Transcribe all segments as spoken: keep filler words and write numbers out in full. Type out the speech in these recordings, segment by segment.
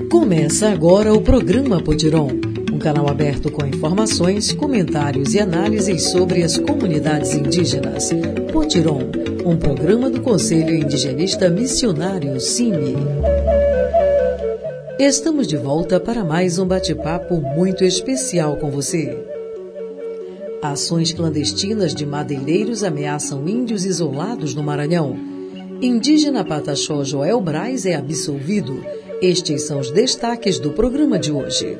Começa agora o programa Potiron, um canal aberto com informações, comentários e análises sobre as comunidades indígenas. Potiron, um programa do Conselho Indigenista Missionário C I M I. Estamos de volta para mais um bate-papo muito especial com você. Ações clandestinas de madeireiros ameaçam índios isolados no Maranhão. Indígena Pataxó Joel Braz é absolvido. Estes são os destaques do programa de hoje.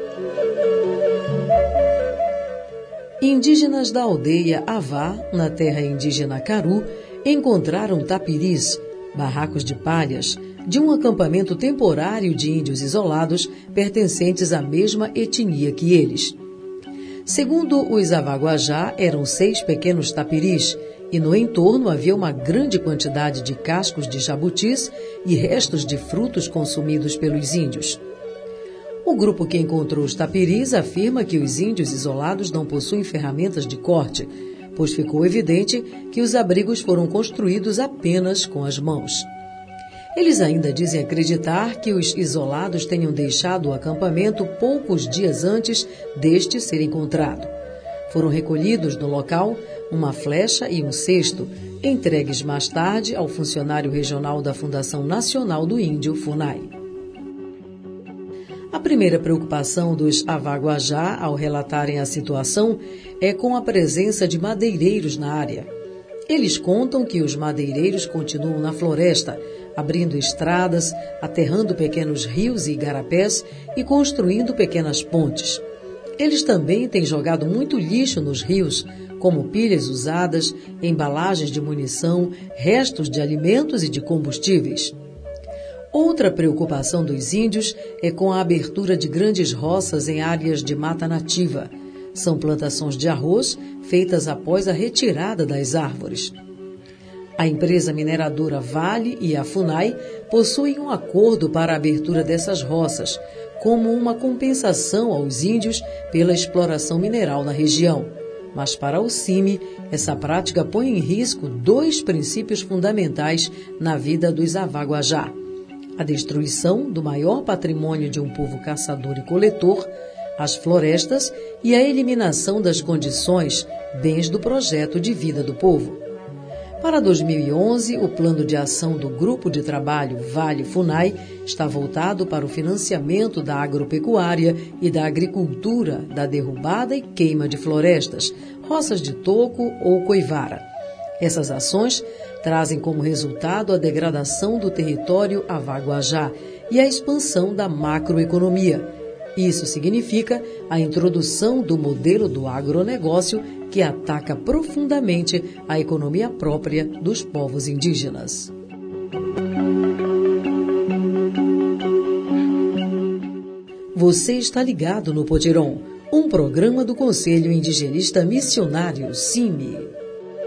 Indígenas da aldeia Avá, na terra indígena Caru, encontraram tapiris, barracos de palhas, de um acampamento temporário de índios isolados pertencentes à mesma etnia que eles. Segundo os Avaguajá, eram seis pequenos tapiris, e no entorno havia uma grande quantidade de cascos de jabutis e restos de frutos consumidos pelos índios. O grupo que encontrou os tapiris afirma que os índios isolados não possuem ferramentas de corte, pois ficou evidente que os abrigos foram construídos apenas com as mãos. Eles ainda dizem acreditar que os isolados tenham deixado o acampamento poucos dias antes deste ser encontrado. Foram recolhidos no local uma flecha e um cesto, entregues mais tarde ao funcionário regional da Fundação Nacional do Índio, FUNAI. A primeira preocupação dos Avaguajá ao relatarem a situação é com a presença de madeireiros na área. Eles contam que os madeireiros continuam na floresta, abrindo estradas, aterrando pequenos rios e igarapés e construindo pequenas pontes. Eles também têm jogado muito lixo nos rios, como pilhas usadas, embalagens de munição, restos de alimentos e de combustíveis. Outra preocupação dos índios é com a abertura de grandes roças em áreas de mata nativa. São plantações de arroz feitas após a retirada das árvores. A empresa mineradora Vale e a FUNAI possuem um acordo para a abertura dessas roças, como uma compensação aos índios pela exploração mineral na região. Mas para o C I M I, essa prática põe em risco dois princípios fundamentais na vida dos Avaguajá: a destruição do maior patrimônio de um povo caçador e coletor, as florestas, e a eliminação das condições, bens do projeto de vida do povo. Para dois mil e onze, o plano de ação do Grupo de Trabalho Vale-FUNAI está voltado para o financiamento da agropecuária e da agricultura, da derrubada e queima de florestas, roças de toco ou coivara. Essas ações trazem como resultado a degradação do território Avaguajá e a expansão da macroeconomia. Isso significa a introdução do modelo do agronegócio que ataca profundamente a economia própria dos povos indígenas. Você está ligado no Potiron, um programa do Conselho Indigenista Missionário C I M I.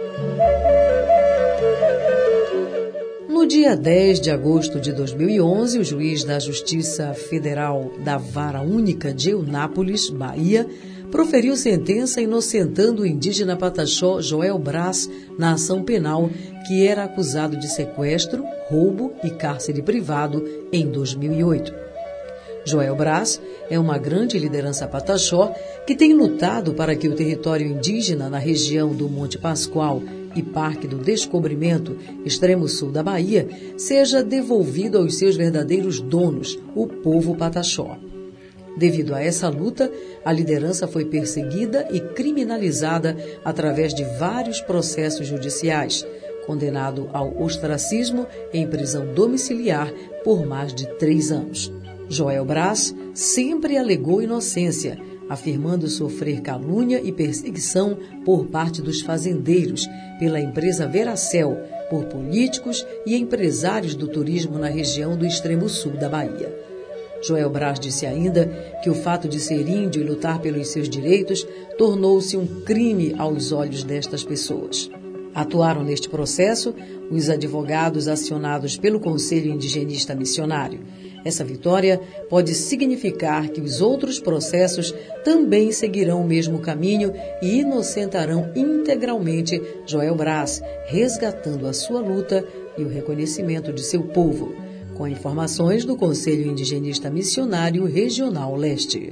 No dia dez de agosto de dois mil e onze, o juiz da Justiça Federal da Vara Única de Eunápolis, Bahia, proferiu sentença inocentando o indígena Pataxó Joel Braz na ação penal que era acusado de sequestro, roubo e cárcere privado em dois mil e oito. Joel Braz é uma grande liderança Pataxó que tem lutado para que o território indígena na região do Monte Pascoal e Parque do Descobrimento, extremo sul da Bahia, seja devolvido aos seus verdadeiros donos, o povo Pataxó. Devido a essa luta, a liderança foi perseguida e criminalizada através de vários processos judiciais, condenado ao ostracismo em prisão domiciliar por mais de três anos. Joel Braz sempre alegou inocência, afirmando sofrer calúnia e perseguição por parte dos fazendeiros, pela empresa Veracel, por políticos e empresários do turismo na região do extremo sul da Bahia. Joel Braz disse ainda que o fato de ser índio e lutar pelos seus direitos tornou-se um crime aos olhos destas pessoas. Atuaram neste processo os advogados acionados pelo Conselho Indigenista Missionário. Essa vitória pode significar que os outros processos também seguirão o mesmo caminho e inocentarão integralmente Joel Braz, resgatando a sua luta e o reconhecimento de seu povo, com informações do Conselho Indigenista Missionário Regional Leste.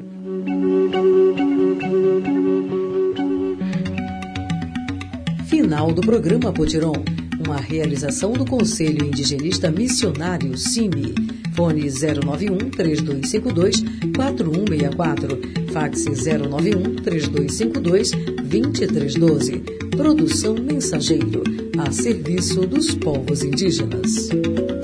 Final do programa Potiron, uma realização do Conselho Indigenista Missionário CIMI. Fone zero nove um, três dois cinco dois, quatro um seis quatro, fax zero nove um, três dois cinco dois, dois três um dois. Produção Mensageiro, a serviço dos povos indígenas.